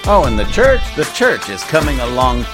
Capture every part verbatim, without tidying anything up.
Oh, and the church, the church is coming along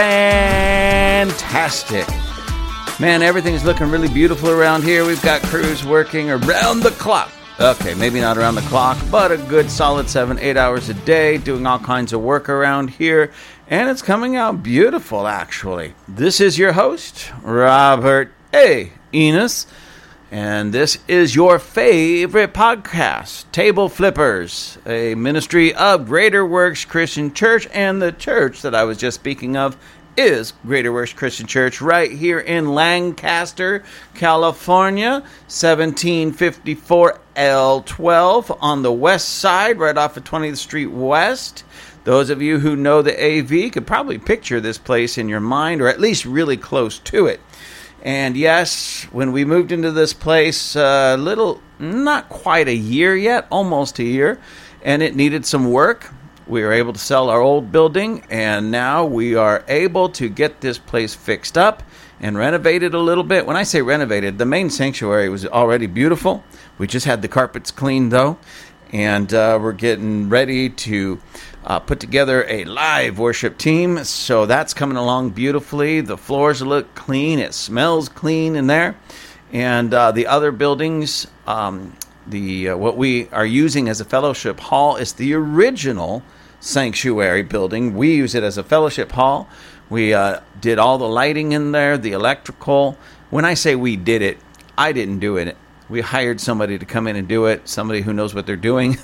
fantastic. Man, everything's looking really beautiful around here. We've got crews working around the clock. Okay, maybe not around the clock, but a good solid seven, eight hours a day, doing all kinds of work around here. And it's coming out beautiful, actually. This is your host, Robert A. Enos. And this is your favorite podcast, Table Flippers, a ministry of Greater Works Christian Church. And the church that I was just speaking of is Greater Works Christian Church right here in Lancaster, California, seventeen fifty-four L twelve on the west side, right off of twentieth Street West. Those of you who know the A V could probably picture this place in your mind, or at least really close to it. And yes, when we moved into this place, a uh, little, not quite a year yet, almost a year, and it needed some work. We were able to sell our old building, and now we are able to get this place fixed up and renovated a little bit. When I say renovated, the main sanctuary was already beautiful. We just had the carpets cleaned, though, and uh, we're getting ready to uh, put together a live worship team. So that's coming along beautifully. The floors look clean. It smells clean in there. And uh, the other buildings, um, the uh, what we are using as a fellowship hall is the original sanctuary building. We use it as a fellowship hall. We uh, did all the lighting in there, the electrical. When I say we did it, I didn't do it. We hired somebody to come in and do it, somebody who knows what they're doing.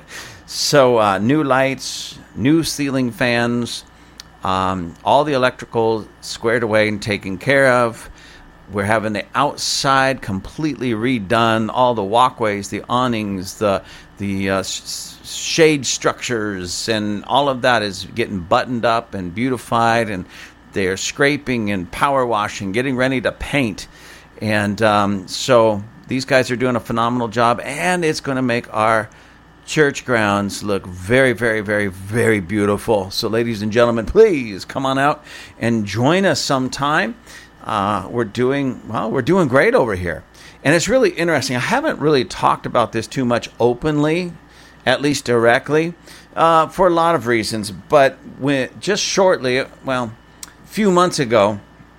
So uh, new lights, new ceiling fans, um, all the electrical squared away and taken care of. We're having the outside completely redone, all the walkways, the awnings, the the uh, sh- shade structures, and all of that is getting buttoned up and beautified, and they're scraping and power washing, getting ready to paint. And um, so these guys are doing a phenomenal job, and it's going to make our church grounds look very, very, very, very beautiful. So ladies and gentlemen, please come on out and join us sometime. Uh, we're doing, well, we're doing great over here. And it's really interesting. I haven't really talked about this too much openly, at least directly, uh, for a lot of reasons. But when, just shortly, well, a few months ago,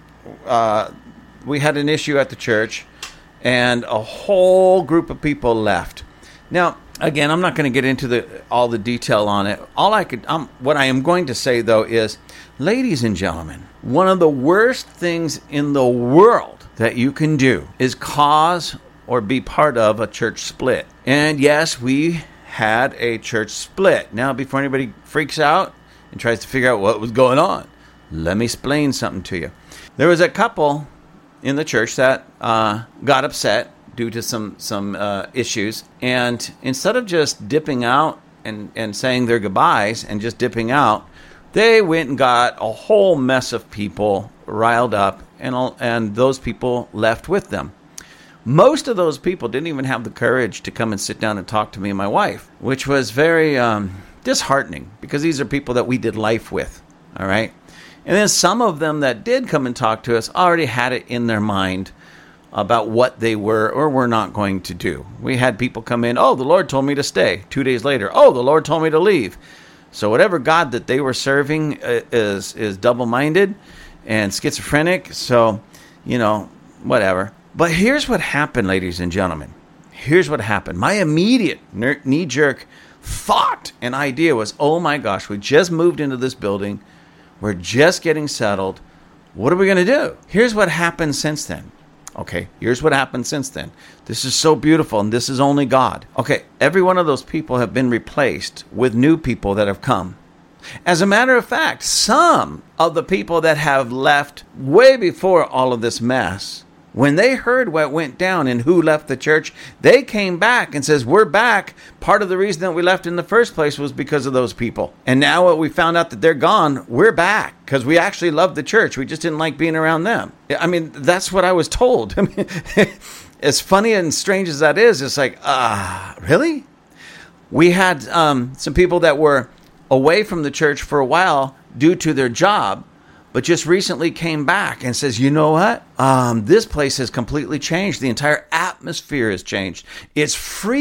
uh, we had an issue at the church, and a whole group of people left. Now, again, I'm not going to get into the all the detail on it. All I could, um, what I am going to say, though, is, ladies and gentlemen, one of the worst things in the world that you can do is cause or be part of a church split. And yes, we had a church split. Now, before anybody freaks out and tries to figure out what was going on, let me explain something to you. There was a couple in the church that uh, got upset due to some some uh, issues, and instead of just dipping out and, and saying their goodbyes and just dipping out, they went and got a whole mess of people riled up, and and those people left with them. Most of those people didn't even have the courage to come and sit down and talk to me and my wife, which was very um, disheartening, because these are people that we did life with, all right? And then some of them that did come and talk to us already had it in their mind about what they were or were not going to do. We had people come in, oh, the Lord told me to stay. Two days later, oh, the Lord told me to leave. So whatever God that they were serving is is double-minded and schizophrenic. So, you know, whatever. But here's what happened, ladies and gentlemen. Here's what happened. My immediate knee-jerk thought and idea was, oh my gosh, we just moved into this building. We're just getting settled. What are we going to do? Here's what happened since then. Okay, here's what happened since then. This is so beautiful, and this is only God. Okay, every one of those people have been replaced with new people that have come. As a matter of fact, some of the people that have left way before all of this mess, when they heard what went down and who left the church, they came back and says, we're back. Part of the reason that we left in the first place was because of those people. And now that we found out that they're gone, we're back because we actually loved the church. We just didn't like being around them. I mean, that's what I was told. I mean, as funny and strange as that is, it's like, ah, uh, really? We had um, some people that were away from the church for a while due to their job, but just recently came back and says, you know what? Um, this place has completely changed. The entire atmosphere has changed. It's free.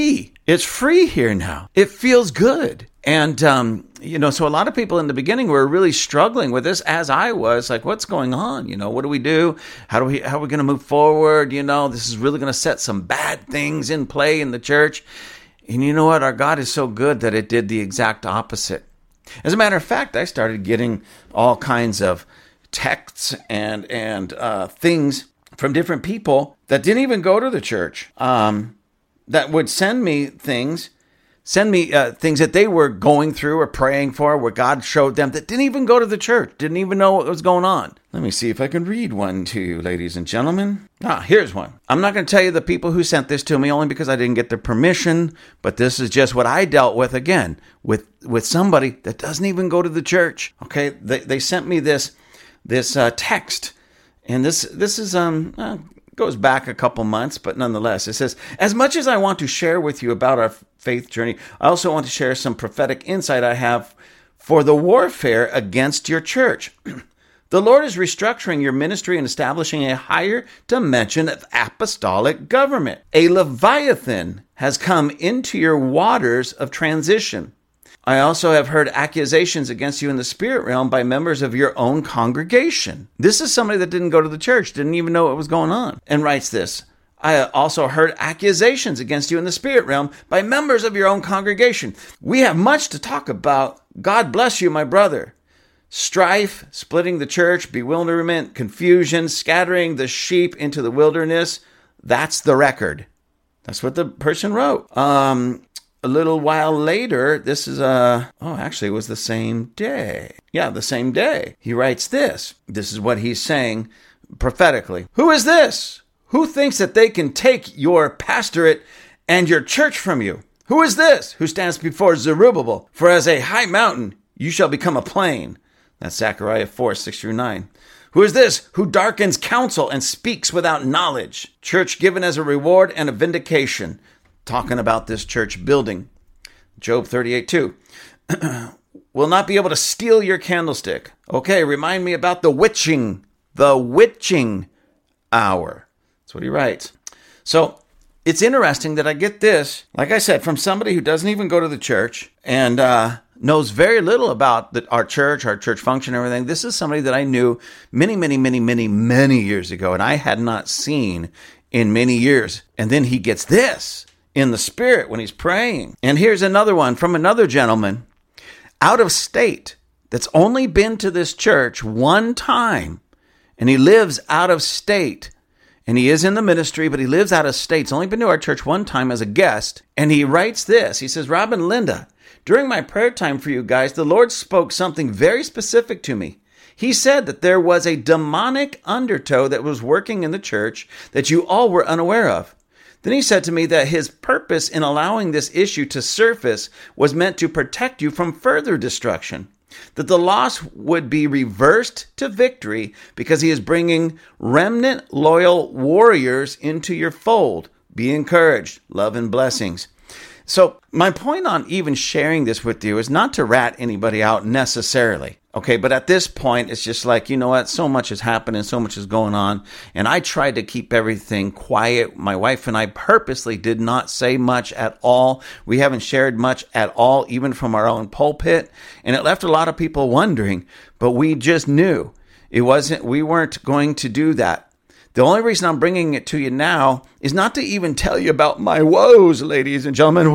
It's free here now. It feels good. And, um, you know, so a lot of people in the beginning were really struggling with this, as I was, like, what's going on? You know, what do we do? How do we, how are we going to move forward? You know, this is really going to set some bad things in play in the church. And you know what? Our God is so good that it did the exact opposite. As a matter of fact, I started getting all kinds of texts and, and, uh, things from different people that didn't even go to the church, um, that would send me things Send me uh, things that they were going through or praying for, where God showed them, that didn't even go to the church, didn't even know what was going on. Let me see if I can read one to you, ladies and gentlemen. Ah, here's one. I'm not going to tell you the people who sent this to me, only because I didn't get their permission, but this is just what I dealt with, again, with, with somebody that doesn't even go to the church. Okay, they, they sent me this this uh, text, and this this is um. Uh, goes back a couple months, but nonetheless, it says, as much as I want to share with you about our faith journey, I also want to share some prophetic insight I have for the warfare against your church. The Lord is restructuring your ministry and establishing a higher dimension of apostolic government. A Leviathan has come into your waters of transition. I also have heard accusations against you in the spirit realm by members of your own congregation. This is somebody that didn't go to the church, didn't even know what was going on, and writes this. I also heard accusations against you in the spirit realm by members of your own congregation. We have much to talk about. God bless you, my brother. Strife, splitting the church, bewilderment, confusion, scattering the sheep into the wilderness. That's the record. That's what the person wrote. Um... A little while later, this is a, oh, actually it was the same day. Yeah, the same day. He writes this. This is what he's saying prophetically. Who is this? Who thinks that they can take your pastorate and your church from you? Who is this who stands before Zerubbabel? For as a high mountain, you shall become a plain. That's Zechariah four, six through nine. Who is this who darkens counsel and speaks without knowledge? Church given as a reward and a vindication. Talking about this church building. Job thirty-eight, two. Will not be able to steal your candlestick. Okay, remind me about the witching, the witching hour. That's what he writes. So it's interesting that I get this, like I said, from somebody who doesn't even go to the church and uh, knows very little about the, our church, our church function, and everything. This is somebody that I knew many, many, many, many, many years ago, and I had not seen in many years. And then he gets this in the spirit when he's praying. And here's another one from another gentleman out of state that's only been to this church one time, and he lives out of state, and he is in the ministry, but he lives out of state. He's only been to our church one time as a guest, and he writes this. He says, Rob and Linda, during my prayer time for you guys, the Lord spoke something very specific to me. He said that there was a demonic undertow that was working in the church that you all were unaware of. Then he said to me that his purpose in allowing this issue to surface was meant to protect you from further destruction, that the loss would be reversed to victory because he is bringing remnant loyal warriors into your fold. Be encouraged. Love and blessings. So my point on even sharing this with you is not to rat anybody out necessarily. Okay, but at this point, it's just like, you know what, so much is happening, so much is going on, and I tried to keep everything quiet. My wife and I purposely did not say much at all. We haven't shared much at all, even from our own pulpit, and it left a lot of people wondering, but we just knew it wasn't, we weren't going to do that. The only reason I'm bringing it to you now is not to even tell you about my woes, ladies and gentlemen.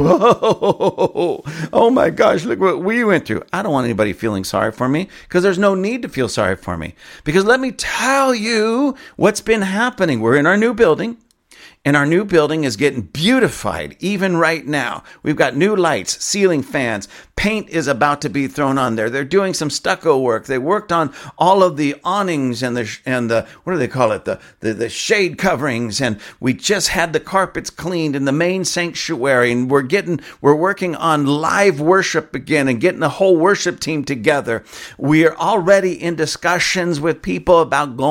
Whoa! Oh my gosh, look what we went through. I don't want anybody feeling sorry for me because there's no need to feel sorry for me. Because let me tell you what's been happening. We're in our new building. And our new building is getting beautified even right now. We've got new lights, ceiling fans. Paint is about to be thrown on there. They're doing some stucco work. They worked on all of the awnings and the, and the what do they call it? The, the, the shade coverings. And we just had the carpets cleaned in the main sanctuary. And we're getting, we're working on live worship again and getting the whole worship team together. We are already in discussions with people about going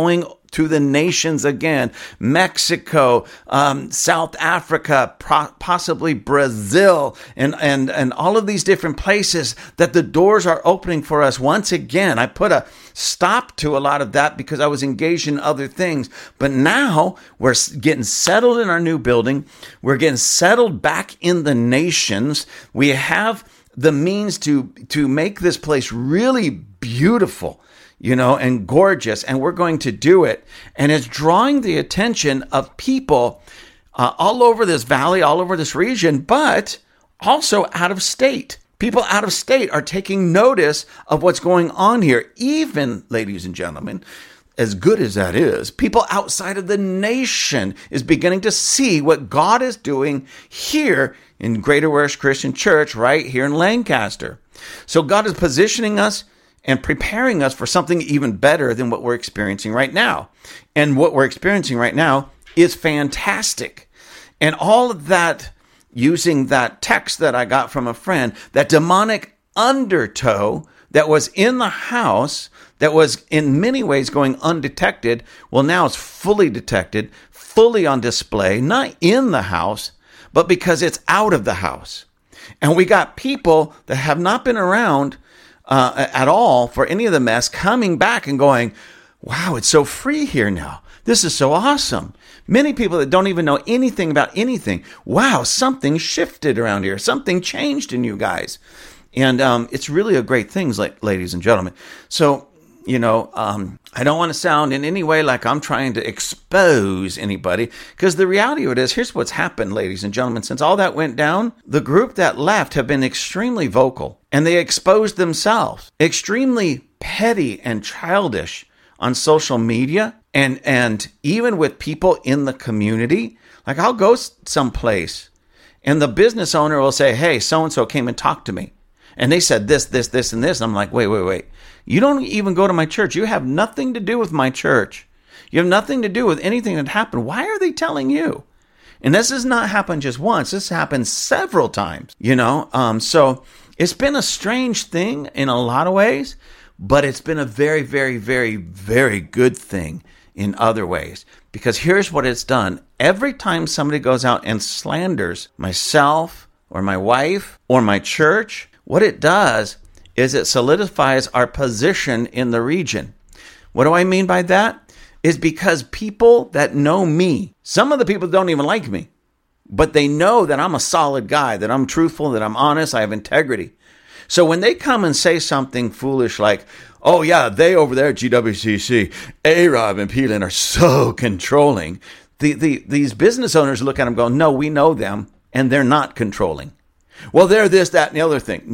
to the nations again. Mexico, um, South Africa, pro- possibly Brazil, and, and, and all of these different places that the doors are opening for us once again. I put a stop to a lot of that because I was engaged in other things. But now we're getting settled in our new building. We're getting settled back in the nations. We have the means to, to make this place really beautiful, you know, and gorgeous, and we're going to do it. And it's drawing the attention of people uh, all over this valley, all over this region, but also out of state. People out of state are taking notice of what's going on here. Even, ladies and gentlemen, as good as that is, people outside of the nation is beginning to see what God is doing here in Greater Worship Christian Church right here in Lancaster. So God is positioning us and preparing us for something even better than what we're experiencing right now. And what we're experiencing right now is fantastic. And all of that, using that text that I got from a friend, that demonic undertow that was in the house, that was in many ways going undetected, well, now it's fully detected, fully on display, not in the house, but because it's out of the house. And we got people that have not been around Uh, at all for any of the mess coming back and going, wow, it's so free here now. This is so awesome. Many people that don't even know anything about anything. Wow, something shifted around here. Something changed in you guys. And um, it's really a great thing, like, ladies and gentlemen. So, you know, um, I don't want to sound in any way like I'm trying to expose anybody, because the reality of it is, here's what's happened, ladies and gentlemen. Since all that went down, the group that left have been extremely vocal, and they exposed themselves, extremely petty and childish on social media, and, and even with people in the community. Like, I'll go someplace, and the business owner will say, hey, so-and-so came and talked to me, and they said this, this, this, and this. And I'm like, wait, wait, wait. You don't even go to my church. You have nothing to do with my church. You have nothing to do with anything that happened. Why are they telling you? And this has not happened just once. This happened several times, you know? Um, so it's been a strange thing in a lot of ways, but it's been a very, very, very, very good thing in other ways. Because here's what it's done. Every time somebody goes out and slanders myself or my wife or my church, what it does is it solidifies our position in the region. What do I mean by that? Is because people that know me, some of the people don't even like me, but they know that I'm a solid guy, that I'm truthful, that I'm honest, I have integrity. So when they come and say something foolish like, oh yeah, they over there at G W C C, A-Rob and Peelan are so controlling, the, the, these business owners look at them and go, no, we know them, and they're not controlling. Well, they're this, that, and the other thing.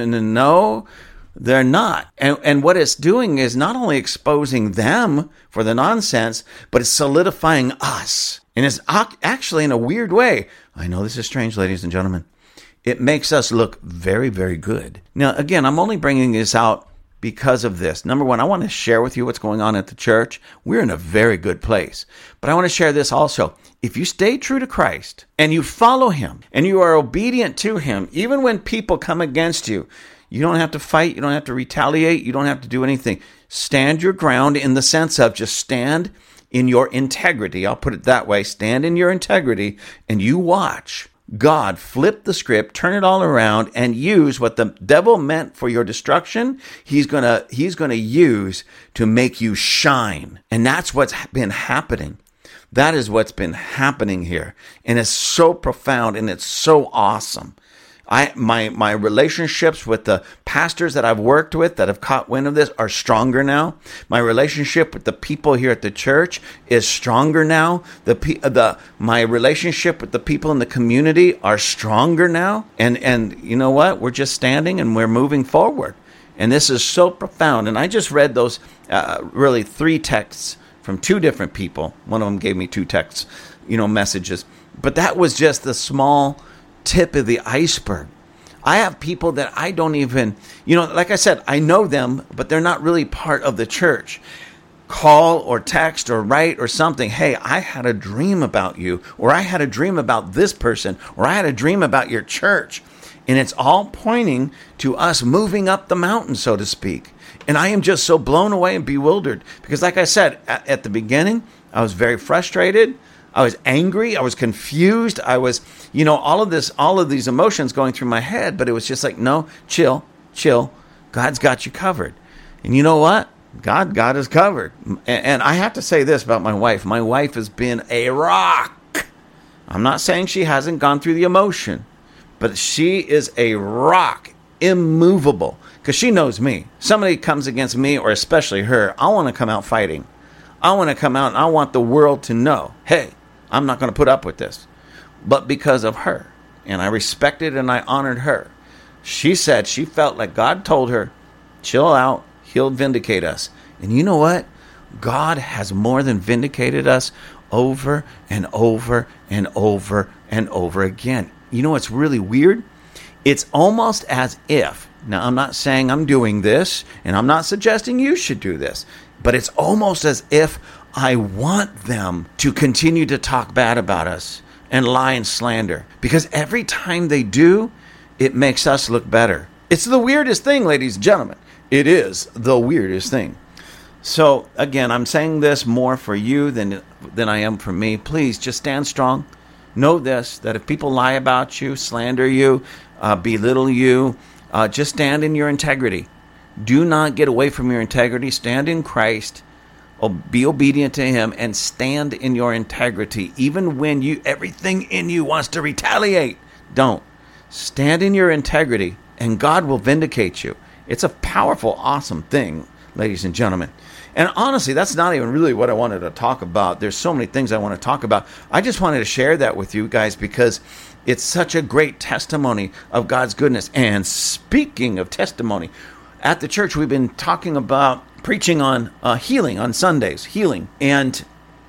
No, they're not. And, and what it's doing is not only exposing them for the nonsense, but it's solidifying us. And it's actually, in a weird way, I know this is strange, ladies and gentlemen, it makes us look very, very good. Now, again, I'm only bringing this out because of this. Number one, I want to share with you what's going on at the church. We're in a very good place. But I want to share this also. If you stay true to Christ and you follow him and you are obedient to him, even when people come against you, you don't have to fight. You don't have to retaliate. You don't have to do anything. Stand your ground in the sense of just stand in your integrity. I'll put it that way. Stand in your integrity and you watch God flip the script, turn it all around, and use what the devil meant for your destruction. He's gonna, he's gonna use to make you shine. And that's what's been happening. That is what's been happening here. And it's so profound and it's so awesome. I, my, my relationships with the pastors that I've worked with that have caught wind of this are stronger now. My relationship with the people here at the church is stronger now. The, the, my relationship with the people in the community are stronger now. And, and you know what? We're just standing and we're moving forward. And this is so profound. And I just read those, uh, really three texts from two different people. One of them gave me two texts, you know, messages. But that was just the small tip of the iceberg. I have people that I don't even, you know, like I said, I know them, but they're not really part of the church. Call or text or write or something. Hey, I had a dream about you, or I had a dream about this person, or I had a dream about your church. And it's all pointing to us moving up the mountain, so to speak. And I am just so blown away and bewildered because, like I said, at, at the beginning, I was very frustrated. I was angry. I was confused. I was, you know, all of this, all of these emotions going through my head. But it was just like, no, chill, chill. God's got you covered. And you know what? God, God is covered. And I have to say this about my wife. My wife has been a rock. I'm not saying she hasn't gone through the emotion, but she is a rock, immovable, because she knows me. Somebody comes against me, or especially her, I want to come out fighting. I want to come out and I want the world to know, hey, I'm not going to put up with this. But because of her, and I respected and I honored her, she said she felt like God told her, chill out, he'll vindicate us. And you know what? God has more than vindicated us over and over and over and over again. You know what's really weird? It's almost as if, now I'm not saying I'm doing this, and I'm not suggesting you should do this, but it's almost as if I want them to continue to talk bad about us and lie and slander. Because every time they do, it makes us look better. It's the weirdest thing, ladies and gentlemen. It is the weirdest thing. So, again, I'm saying this more for you than, than I am for me. Please, just stand strong. Know this, that if people lie about you, slander you, uh, belittle you, uh, just stand in your integrity. Do not get away from your integrity. Stand in Christ. Be obedient to him and stand in your integrity. Even when you everything in you wants to retaliate, don't. Stand in your integrity and God will vindicate you. It's a powerful, awesome thing, ladies and gentlemen. And honestly, that's not even really what I wanted to talk about. There's so many things I want to talk about. I just wanted to share that with you guys because it's such a great testimony of God's goodness. And speaking of testimony, at the church, we've been talking about preaching on uh, healing on Sundays, healing. And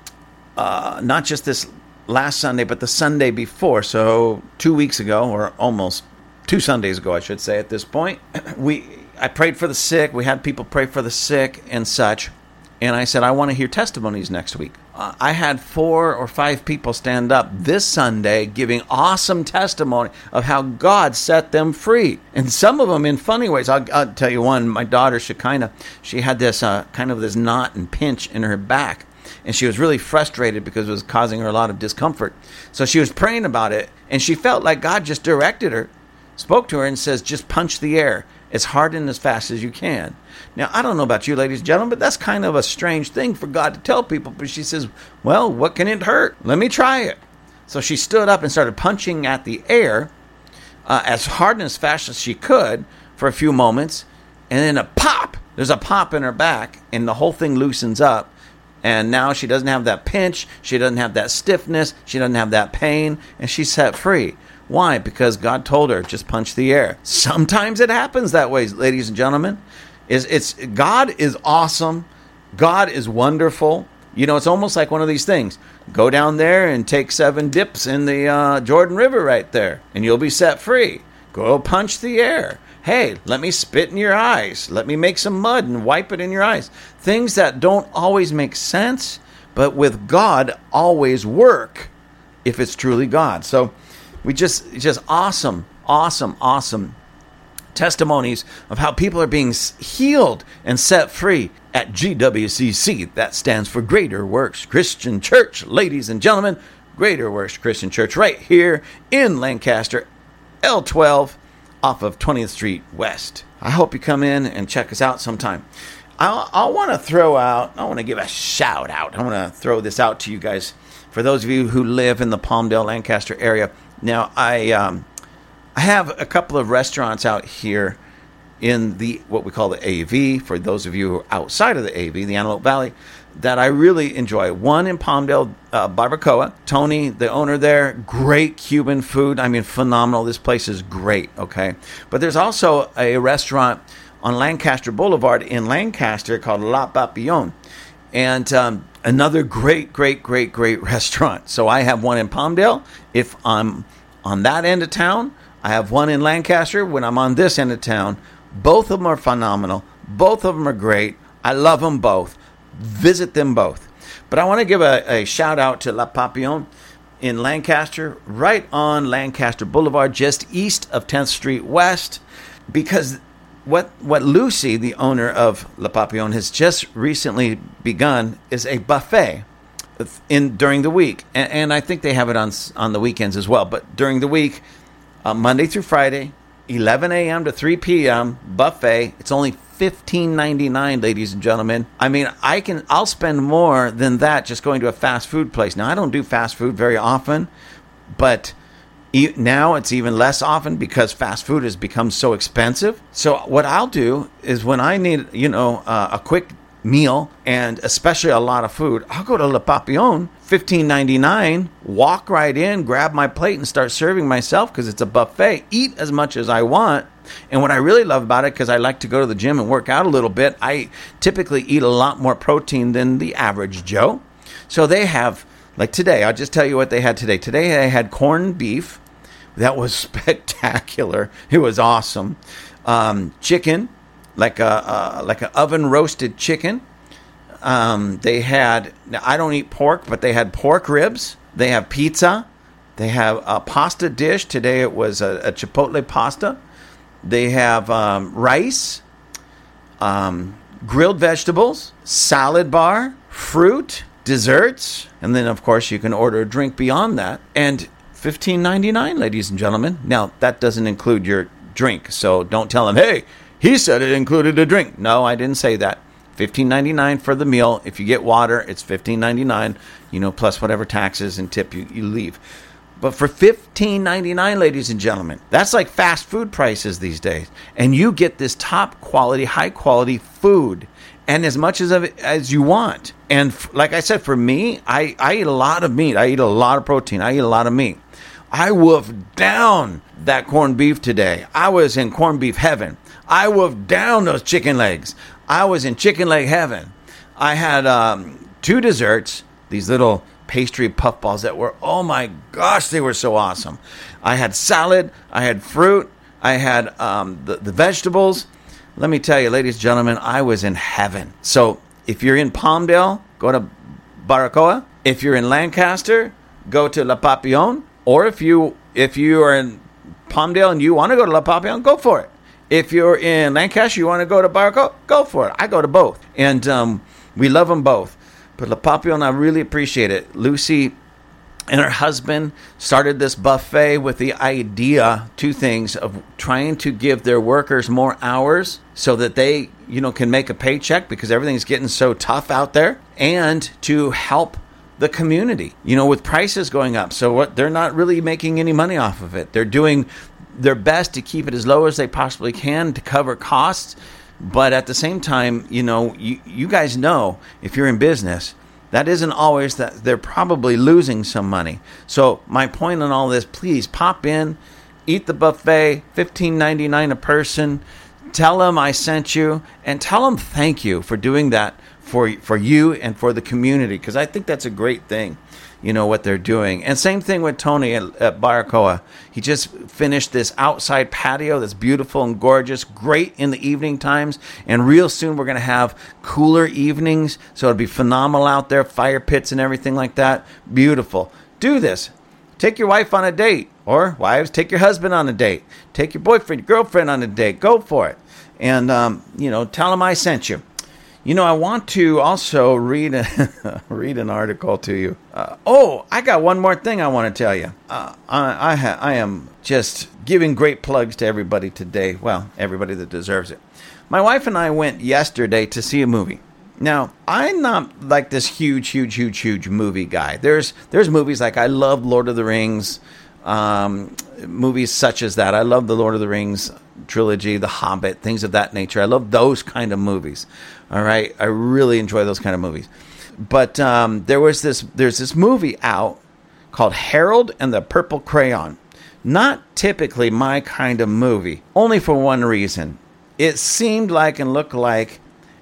uh, not just this last Sunday, but the Sunday before. So two weeks ago, or almost two Sundays ago, I should say at this point, we I prayed for the sick. We had people pray for the sick and such. And I said, I want to hear testimonies next week. Uh, I had four or five people stand up this Sunday giving awesome testimony of how God set them free. And some of them in funny ways. I'll, I'll tell you one. My daughter, Shekinah, she had this uh, kind of this knot and pinch in her back. And she was really frustrated because it was causing her a lot of discomfort. So she was praying about it. And she felt like God just directed her, spoke to her and says, just punch the air as hard and as fast as you can. Now, I don't know about you, ladies and gentlemen, but that's kind of a strange thing for God to tell people. But she says, well, what can it hurt? Let me try it. So she stood up and started punching at the air uh, as hard and as fast as she could for a few moments. And then a pop. There's a pop in her back, and the whole thing loosens up. And now she doesn't have that pinch. She doesn't have that stiffness. She doesn't have that pain. And she's set free. Why? Because God told her, just punch the air. Sometimes it happens that way, ladies and gentlemen. It's, it's God is awesome. God is wonderful. You know, it's almost like one of these things. Go down there and take seven dips in the uh, Jordan River right there, and you'll be set free. Go punch the air. Hey, let me spit in your eyes. Let me make some mud and wipe it in your eyes. Things that don't always make sense, but with God always work if it's truly God. So we just, just awesome, awesome, awesome testimonies of how people are being healed and set free at G W C C. That stands for Greater Works Christian Church, ladies and gentlemen. Greater Works Christian Church right here in Lancaster, L twelve off of twentieth Street West. I hope you come in and check us out sometime. I, I want to throw out, I want to give a shout out. I want to throw this out to you guys. For those of you who live in the Palmdale, Lancaster area. Now, I um, I have a couple of restaurants out here in the what we call the A V, for those of you who are outside of the A V, the Antelope Valley, that I really enjoy. One in Palmdale, uh, Barbacoa. Tony, the owner there, great Cuban food. I mean, phenomenal. This place is great, okay? But there's also a restaurant on Lancaster Boulevard in Lancaster called La Papillon. And um, another great, great, great, great restaurant. So I have one in Palmdale. If I'm on that end of town, I have one in Lancaster. When I'm on this end of town, both of them are phenomenal. Both of them are great. I love them both. Visit them both. But I want to give a, a shout out to La Papillon in Lancaster, right on Lancaster Boulevard, just east of tenth Street West, because what what Lucy, the owner of Le Papillon, has just recently begun is a buffet in during the week, and, and I think they have it on on the weekends as well. But during the week, uh, Monday through Friday, eleven a.m. to three p.m. buffet. It's only fifteen ninety-nine, ladies and gentlemen. I mean, I can I'll spend more than that just going to a fast food place. Now, I don't do fast food very often, but now it's even less often because fast food has become so expensive. So what I'll do is when I need, you know, uh, a quick meal and especially a lot of food, I'll go to Le Papillon, fifteen ninety-nine, walk right in, grab my plate and start serving myself because it's a buffet. Eat as much as I want. And what I really love about it, because I like to go to the gym and work out a little bit, I typically eat a lot more protein than the average Joe. So they have, like today, I'll just tell you what they had today. Today they had corned beef. That was spectacular. It was awesome. Um, chicken, like a uh, like an oven roasted chicken. Um, they had. Now I don't eat pork, but they had pork ribs. They have pizza. They have a pasta dish. Today it was a, a chipotle pasta. They have um, rice, um, grilled vegetables, salad bar, fruit, desserts, and then of course you can order a drink beyond that. And fifteen ninety-nine, ladies and gentlemen. Now, that doesn't include your drink, so don't tell them, hey, he said it included a drink. No, I didn't say that. fifteen ninety-nine for the meal. If you get water, it's fifteen ninety-nine, you know, plus whatever taxes and tip you, you leave. But for fifteen ninety-nine, ladies and gentlemen, that's like fast food prices these days. And you get this top quality, high quality food and as much as of it as you want. And f- like I said, for me, I, I eat a lot of meat. I eat a lot of protein. I eat a lot of meat. I wolfed down that corned beef today. I was in corned beef heaven. I wolfed down those chicken legs. I was in chicken leg heaven. I had um, two desserts, these little pastry puffballs that were, oh my gosh, they were so awesome. I had salad. I had fruit. I had um, the, the vegetables. Let me tell you, ladies and gentlemen, I was in heaven. So if you're in Palmdale, go to Baracoa. If you're in Lancaster, go to Le Papillon. Or if you if you are in Palmdale and you want to go to Le Papillon, go for it. If you're in Lancaster, you want to go to Baracoa, go for it. I go to both. And um, we love them both. But Le Papillon, I really appreciate it. Lucy and her husband started this buffet with the idea, two things, of trying to give their workers more hours so that they, you know, can make a paycheck because everything's getting so tough out there, and to help the community, you know, with prices going up. So what, they're not really making any money off of it. They're doing their best to keep it as low as they possibly can to cover costs. But at the same time, you know, you, you guys know if you're in business, that isn't always that they're probably losing some money. So my point on all this, please pop in, eat the buffet, fifteen ninety-nine a person. Tell them I sent you, and tell them thank you for doing that for for you and for the community, because I think that's a great thing, you know, what they're doing. And same thing with Tony at, at Baracoa. He just finished this outside patio that's beautiful and gorgeous, great in the evening times. And real soon we're going to have cooler evenings, so it'll be phenomenal out there, fire pits and everything like that. Beautiful. Do this. Take your wife on a date, or wives, take your husband on a date. Take your boyfriend, your girlfriend on a date. Go for it. And, um, you know, tell them I sent you. You know, I want to also read a, read an article to you. Uh, oh, I got one more thing I want to tell you. Uh, I I, ha- I am just giving great plugs to everybody today. Well, everybody that deserves it. My wife and I went yesterday to see a movie. Now, I'm not like this huge, huge, huge, huge movie guy. There's there's movies like I love Lord of the Rings, um, movies such as that. I love the Lord of the Rings trilogy, The Hobbit, things of that nature. I love those kind of movies. All right, I really enjoy those kind of movies. But um, there was this, there's this movie out called Harold and the Purple Crayon. Not typically my kind of movie, only for one reason. It seemed like and looked like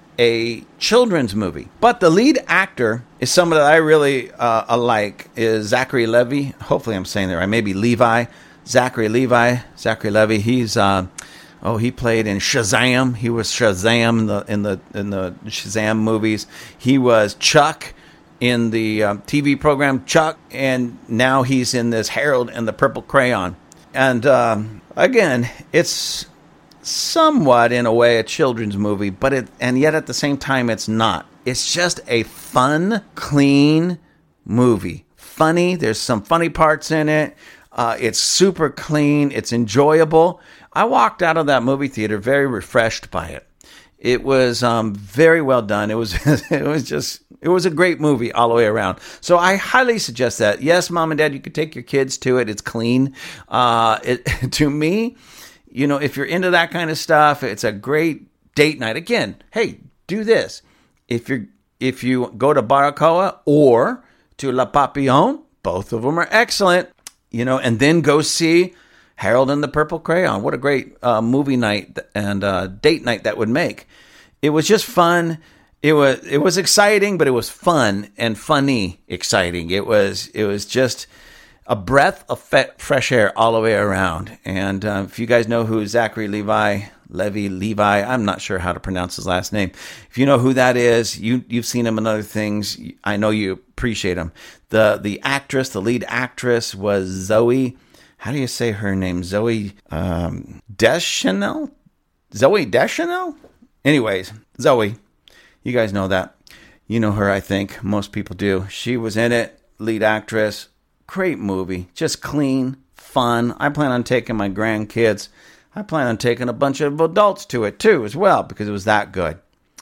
a children's movie. But the lead actor is someone that I really uh, like, is Zachary Levi. Hopefully I'm saying that right. Maybe Levi. Zachary Levi. Zachary Levi. He's... Uh, Oh, he played in Shazam. He was Shazam in the in the in the Shazam movies. He was Chuck in the uh, T V program Chuck, and now he's in this Harold and the Purple Crayon. And um, again, it's somewhat, in a way, a children's movie, but it, and yet at the same time, it's not. It's just a fun, clean movie. Funny. There's some funny parts in it. Uh, it's super clean. It's enjoyable. I walked out of that movie theater very refreshed by it. It was um, very well done. It was it was just it was a great movie all the way around. So I highly suggest that. Yes, mom and dad, you could take your kids to it. It's clean. Uh, it, to me, you know, if you're into that kind of stuff, it's a great date night. Again, hey, do this. If you're if you go to Baracoa or to La Papillon, both of them are excellent. You know, and then go see Harold and the Purple Crayon. What a great uh, movie night and uh, date night that would make. It was just fun. It was it was exciting, but it was fun and funny exciting. It was it was just a breath of fe- fresh air all the way around. And uh, if you guys know who Zachary Levi, Levi, Levi, I'm not sure how to pronounce his last name. If you know who that is, you, you've seen him in other things. I know you appreciate him. The the actress, the lead actress was Zoe, how do you say her name? Zoe um, Deschanel? Zoe Deschanel? Anyways, Zoe, you guys know that. You know her, I think. Most people do. She was in it, lead actress. Great movie. Just clean, fun. I plan on taking my grandkids. I plan on taking a bunch of adults to it too as well because it was that good.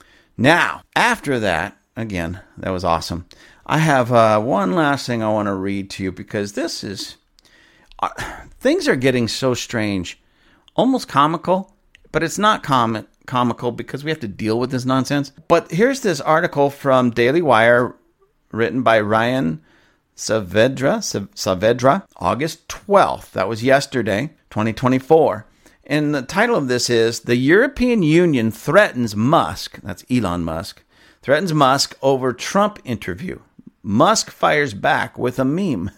Now, after that, again, that was awesome. I have uh, one last thing I want to read to you because this is... Uh, things are getting so strange. Almost comical, but it's not com- comical because we have to deal with this nonsense. But here's this article from Daily Wire written by Ryan Saavedra, Saavedra, August twelfth. That was yesterday, twenty twenty-four. And the title of this is, The European Union Threatens Musk, that's Elon Musk, threatens Musk over Trump interview. Musk fires back with a meme.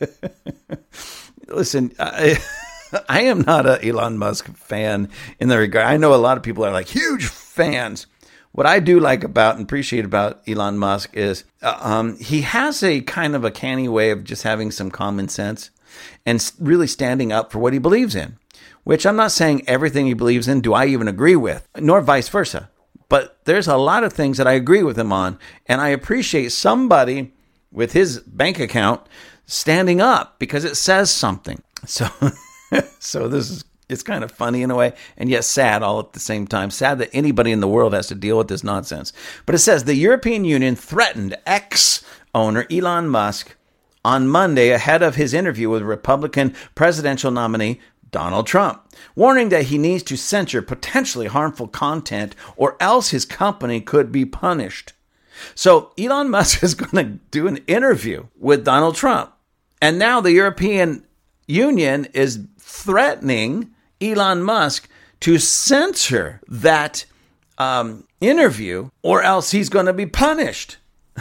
Listen, I, I am not an Elon Musk fan in the regard. I know a lot of people are like huge fans. What I do like about and appreciate about Elon Musk is uh, um, he has a kind of a canny way of just having some common sense and really standing up for what he believes in, which I'm not saying everything he believes in do I even agree with, nor vice versa. But there's a lot of things that I agree with him on, and I appreciate somebody with his bank account standing up because it says something. So, so this is, it's kind of funny in a way, and yet sad all at the same time. Sad that anybody in the world has to deal with this nonsense. But it says the European Union threatened ex-owner Elon Musk on Monday ahead of his interview with Republican presidential nominee Donald Trump, warning that he needs to censor potentially harmful content or else his company could be punished. So Elon Musk is going to do an interview with Donald Trump. And now the European Union is threatening Elon Musk to censor that um, interview or else he's going to be punished.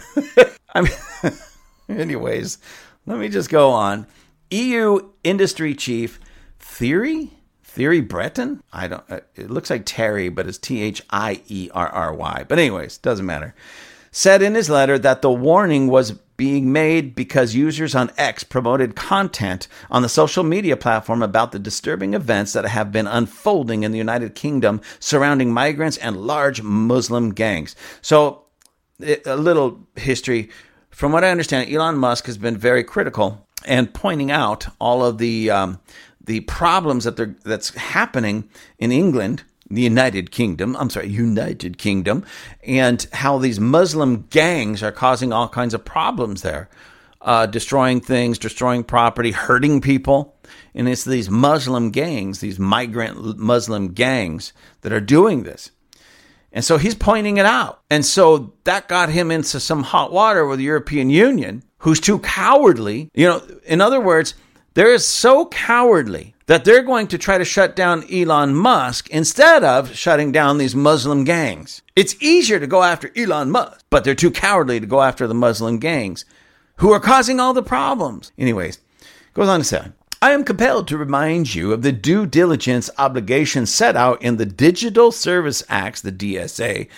I mean, anyways, let me just go on. E U industry chief Thierry? Thierry Breton? I don't, it looks like Terry, but it's T H I E R R Y. But anyways, doesn't matter. Said in his letter that the warning was being made because users on X promoted content on the social media platform about the disturbing events that have been unfolding in the United Kingdom surrounding migrants and large Muslim gangs. So, a little history. From what I understand, Elon Musk has been very critical and pointing out all of the um, the problems that they're, that's happening in England, the United Kingdom, I'm sorry, United Kingdom, and how these Muslim gangs are causing all kinds of problems there, uh, destroying things, destroying property, hurting people. And it's these Muslim gangs, these migrant Muslim gangs that are doing this. And so he's pointing it out. And so that got him into some hot water with the European Union, who's too cowardly. You know, in other words, they're so cowardly that they're going to try to shut down Elon Musk instead of shutting down these Muslim gangs. It's easier to go after Elon Musk, but they're too cowardly to go after the Muslim gangs who are causing all the problems. Anyways, goes on to say, I am compelled to remind you of the due diligence obligations set out in the Digital Service Acts, the D S A,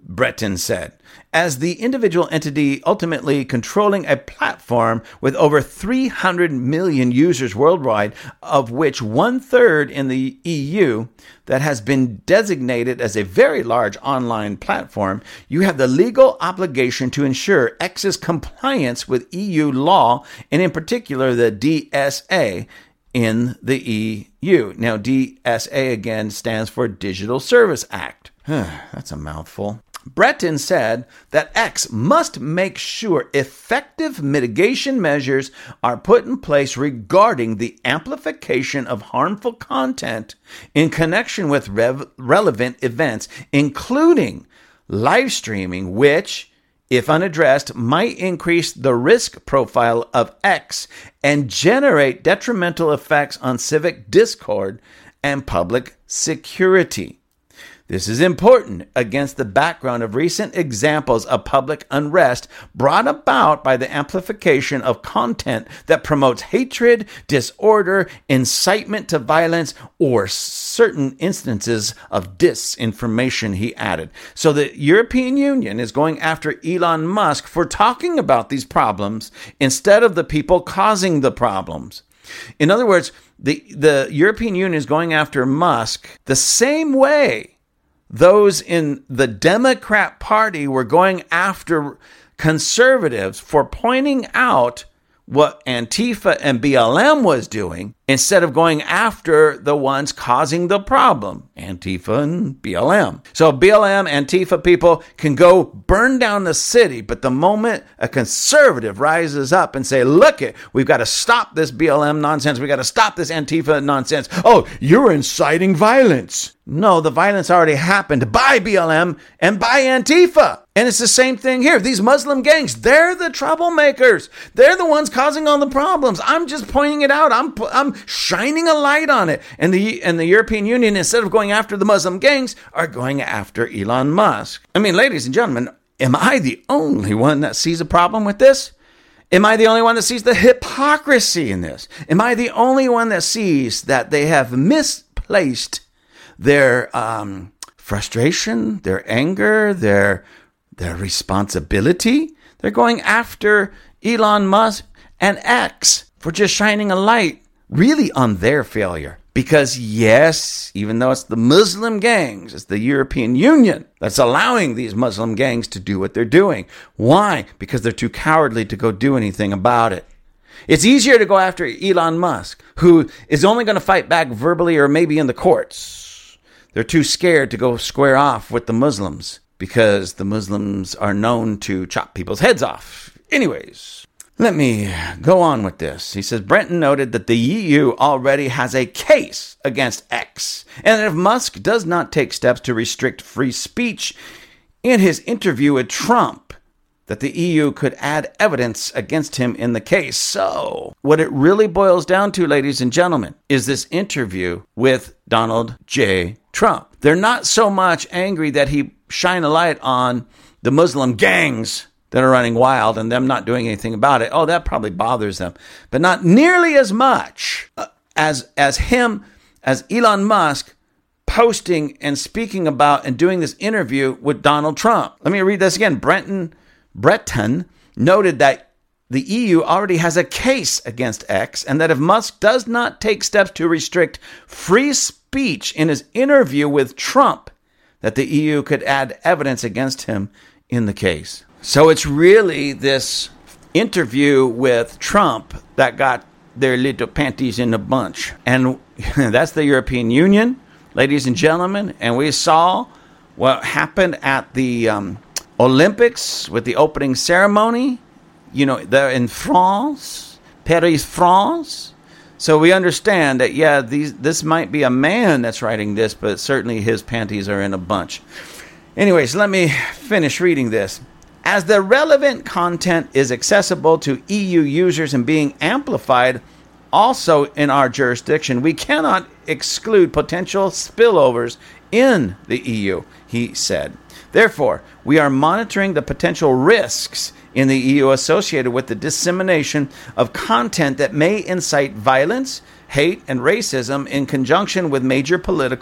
Breton said. As the individual entity ultimately controlling a platform with over three hundred million users worldwide, of which one-third in the E U, that has been designated as a very large online platform, you have the legal obligation to ensure X's compliance with E U law, and in particular the D S A, in the E U. Now, D S A again stands for Digital Service Act. That's a mouthful. Breton said that X must make sure effective mitigation measures are put in place regarding the amplification of harmful content in connection with rev- relevant events, including live streaming, which, if unaddressed, might increase the risk profile of X and generate detrimental effects on civic discord and public security. This is important against the background of recent examples of public unrest brought about by the amplification of content that promotes hatred, disorder, incitement to violence, or certain instances of disinformation, he added. So the European Union is going after Elon Musk for talking about these problems instead of the people causing the problems. In other words, the, the European Union is going after Musk the same way those in the Democrat Party were going after conservatives for pointing out what Antifa and B L M was doing instead of going after the ones causing the problem, Antifa and B L M. So B L M, Antifa people can go burn down the city, but the moment a conservative rises up and say, look it, we've got to stop this B L M nonsense, we've got to stop this Antifa nonsense. Oh, you're inciting violence. No, the violence already happened by B L M and by Antifa. And it's the same thing here. These Muslim gangs, they're the troublemakers. They're the ones causing all the problems. I'm just pointing it out. I'm I'm shining a light on it. And the and the European Union, instead of going after the Muslim gangs, are going after Elon Musk. I mean, ladies and gentlemen, am I the only one that sees a problem with this? Am I the only one that sees the hypocrisy in this? Am I the only one that sees that they have misplaced their um, frustration, their anger, their their responsibility? They're going after Elon Musk and X for just shining a light really on their failure. Because yes, even though it's the Muslim gangs, it's the European Union that's allowing these Muslim gangs to do what they're doing. Why? Because they're too cowardly to go do anything about it. It's easier to go after Elon Musk, who is only going to fight back verbally or maybe in the courts. They're too scared to go square off with the Muslims because the Muslims are known to chop people's heads off. Anyways, let me go on with this. He says, Breton noted that the E U already has a case against X, and if Musk does not take steps to restrict free speech in his interview with Trump, that the E U could add evidence against him in the case. So, what it really boils down to, ladies and gentlemen, is this interview with Donald J. Trump. They're not so much angry that he shine a light on the Muslim gangs that are running wild and them not doing anything about it. Oh, that probably bothers them. But not nearly as much uh, as as him, as Elon Musk, posting and speaking about and doing this interview with Donald Trump. Let me read this again. Breton, Breton noted that the E U already has a case against X, and that if Musk does not take steps to restrict free speech in his interview with Trump, that the E U could add evidence against him in the case. So it's really this interview with Trump that got their little panties in a bunch. And that's the European Union, ladies and gentlemen. And we saw what happened at the um, Olympics with the opening ceremony. You know, they're in France, Paris, France. So we understand that, yeah, these this might be a man that's writing this, but certainly his panties are in a bunch. Anyways, let me finish reading this. As the relevant content is accessible to E U users and being amplified also in our jurisdiction, we cannot exclude potential spillovers in the E U, he said. Therefore, we are monitoring the potential risks in the E U associated with the dissemination of content that may incite violence, hate, and racism in conjunction with major political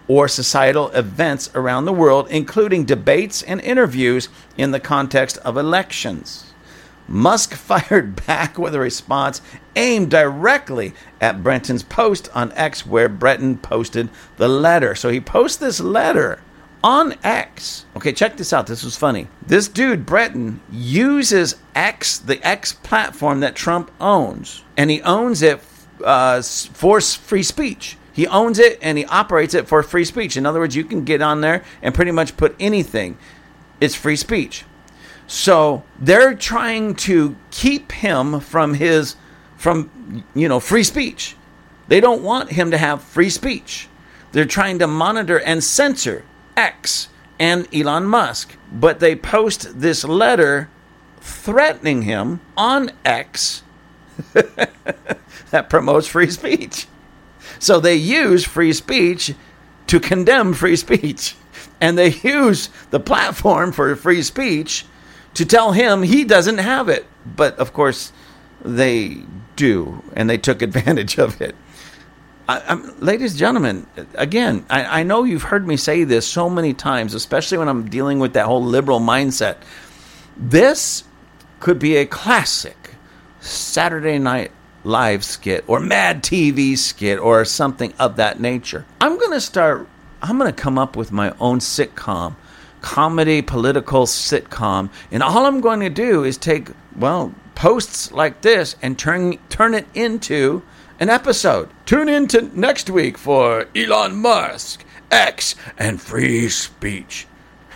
or societal events around the world, including debates and interviews in the context of elections. Musk fired back with a response aimed directly at Brenton's post on X, where Brenton posted the letter. So he posts this letter on X. Okay, check this out. This was funny. This dude, Brenton, uses X, the X platform that Trump owns, and he owns it uh, for free speech. He owns it and he operates it for free speech. In other words, you can get on there and pretty much put anything. It's free speech. So they're trying to keep him from his, from, you know, free speech. They don't want him to have free speech. They're trying to monitor and censor X and Elon Musk. But they post this letter threatening him on X that promotes free speech. So they use free speech to condemn free speech. And they use the platform for free speech to tell him he doesn't have it. But, of course, they do, and they took advantage of it. I, I'm, ladies and gentlemen, again, I, I know you've heard me say this so many times, especially when I'm dealing with that whole liberal mindset. This could be a classic Saturday Night Live skit or Mad T V skit or something of that nature. I'm going to start, I'm going to come up with my own sitcom. Comedy, political sitcom, and all I'm going to do is take, well, posts like this and turn turn it into an episode. Tune in to next week for Elon Musk, X, and free speech.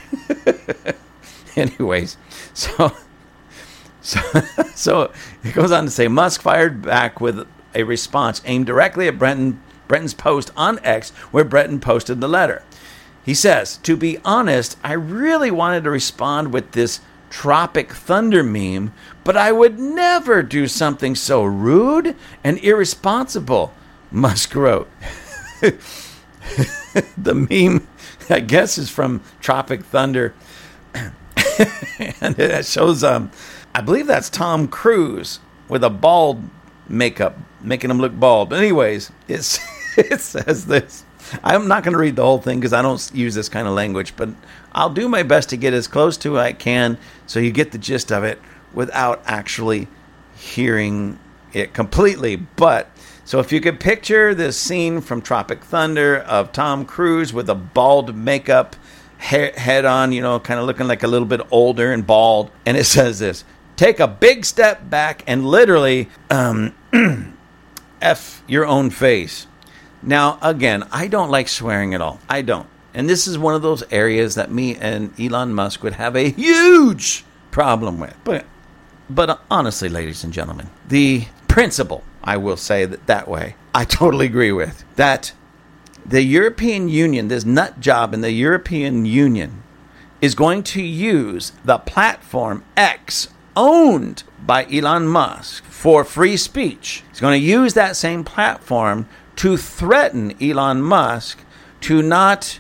Anyways, so so so it goes on to say Musk fired back with a response aimed directly at Brenton Brenton's post on X, where Brenton posted the letter. He says, to be honest, I really wanted to respond with this Tropic Thunder meme, but I would never do something so rude and irresponsible, Musk wrote. The meme, I guess, is from Tropic Thunder. And it shows, um, I believe that's Tom Cruise with a bald makeup, making him look bald. But anyways, it's, it says this. I'm not going to read the whole thing because I don't use this kind of language, but I'll do my best to get as close to I can so you get the gist of it without actually hearing it completely. But, so if you could picture this scene from Tropic Thunder of Tom Cruise with a bald makeup hair, head on, you know, kind of looking like a little bit older and bald. And it says this, take a big step back and literally um, F your own face. Now, again, I don't like swearing at all. I don't. And this is one of those areas that me and Elon Musk would have a huge problem with. But, but honestly, ladies and gentlemen, the principle, I will say that that way, I totally agree with. That the European Union, this nut job in the European Union, is going to use the platform X, owned by Elon Musk, for free speech. He's going to use that same platform to threaten Elon Musk to not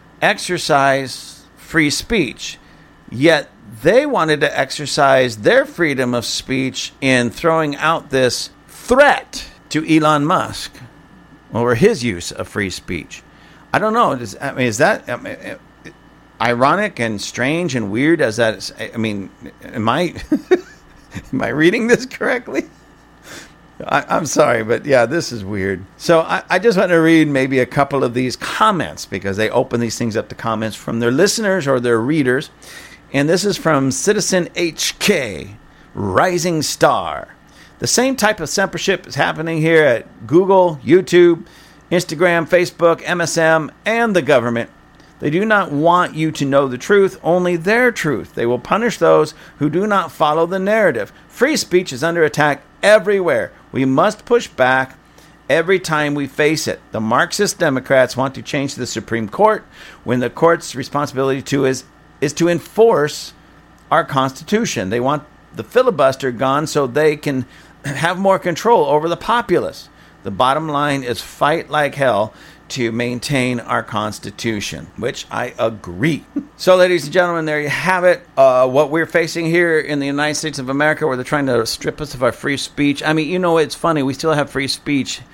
exercise free speech. Yet they wanted to exercise their freedom of speech in throwing out this threat to Elon Musk over his use of free speech. I don't know. Is, I mean, is that I mean, ironic and strange and weird as that is? I mean, am I, am I reading this correctly? I, I'm sorry, but yeah, this is weird. So I, I just want to read maybe a couple of these comments because they open these things up to comments from their listeners or their readers. And this is from Citizen H K, Rising Star. The same type of censorship is happening here at Google, YouTube, Instagram, Facebook, M S M, and the government. They do not want you to know the truth, only their truth. They will punish those who do not follow the narrative. Free speech is under attack everywhere. We must push back every time we face it. The Marxist Democrats want to change the Supreme Court when the court's responsibility to is, is to enforce our Constitution. They want the filibuster gone so they can have more control over the populace. The bottom line is fight like hell to maintain our Constitution, which I agree. So, ladies and gentlemen, there you have it. Uh, what we're facing here in the United States of America, where they're trying to strip us of our free speech. I mean, you know, it's funny. We still have free speech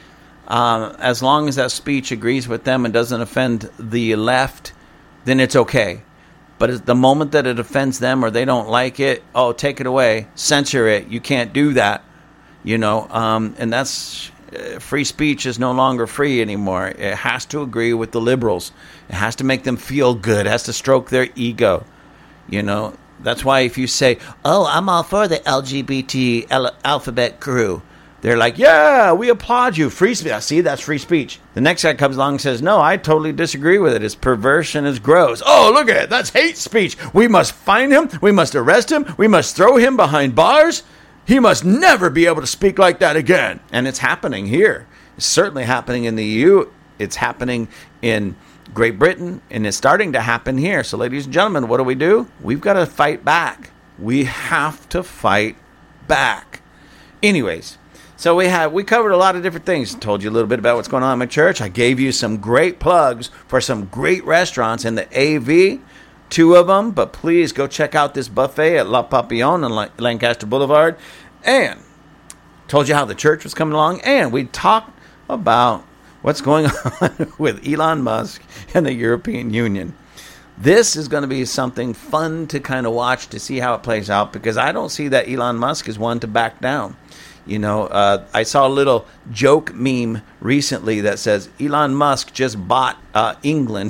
Um, as long as that speech agrees with them and doesn't offend the left, then it's okay. But at the moment that it offends them or they don't like it, oh, take it away, censor it. You can't do that, you know. Um, and that's uh, free speech is no longer free anymore. It has to agree with the liberals. It has to make them feel good. It has to stroke their ego, you know. That's why if you say, oh, I'm all for the L G B T al- alphabet crew, they're like, yeah, we applaud you. Free speech. See, that's free speech. The next guy comes along and says, no, I totally disagree with it. It's perverse and it's gross. Oh, look at it. That's hate speech. We must find him. We must arrest him. We must throw him behind bars. He must never be able to speak like that again. And it's happening here. It's certainly happening in the E U. It's happening in Great Britain, and it's starting to happen here. So, ladies and gentlemen, what do we do? We've got to fight back. We have to fight back. Anyways, so we have we covered a lot of different things. Told you a little bit about what's going on in my church. I gave you some great plugs for some great restaurants in the A V, two of them. But please go check out this buffet at La Papillon on Lancaster Boulevard. And told you how the church was coming along. And we talked about what's going on with Elon Musk and the European Union. This is going to be something fun to kind of watch to see how it plays out, because I don't see that Elon Musk is one to back down. You know, uh, I saw a little joke meme recently that says Elon Musk just bought uh, England.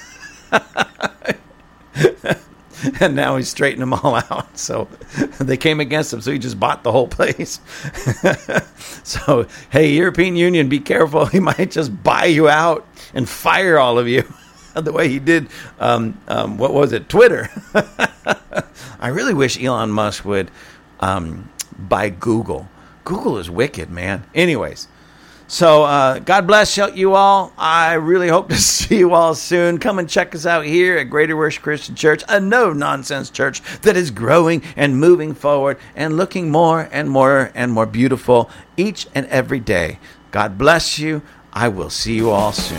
And now he's straightening them all out. So they came against him, so he just bought the whole place. So, hey, European Union, be careful. He might just buy you out and fire all of you the way he did, um, um, what was it, Twitter. I really wish Elon Musk would um, buy Google. Google is wicked, man. Anyways. So, uh, God bless you all. I really hope to see you all soon. Come and check us out here at Greater Worship Christian Church, a no-nonsense church that is growing and moving forward and looking more and more and more beautiful each and every day. God bless you. I will see you all soon.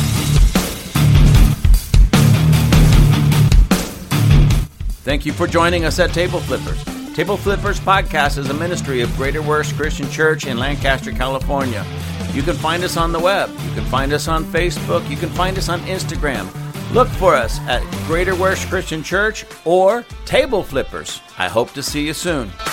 Thank you for joining us at Table Flippers. Table Flippers Podcast is a ministry of Greater Worship Christian Church in Lancaster, California. You can find us on the web. You can find us on Facebook. You can find us on Instagram. Look for us at Greater Worship Christian Church or Table Flippers. I hope to see you soon.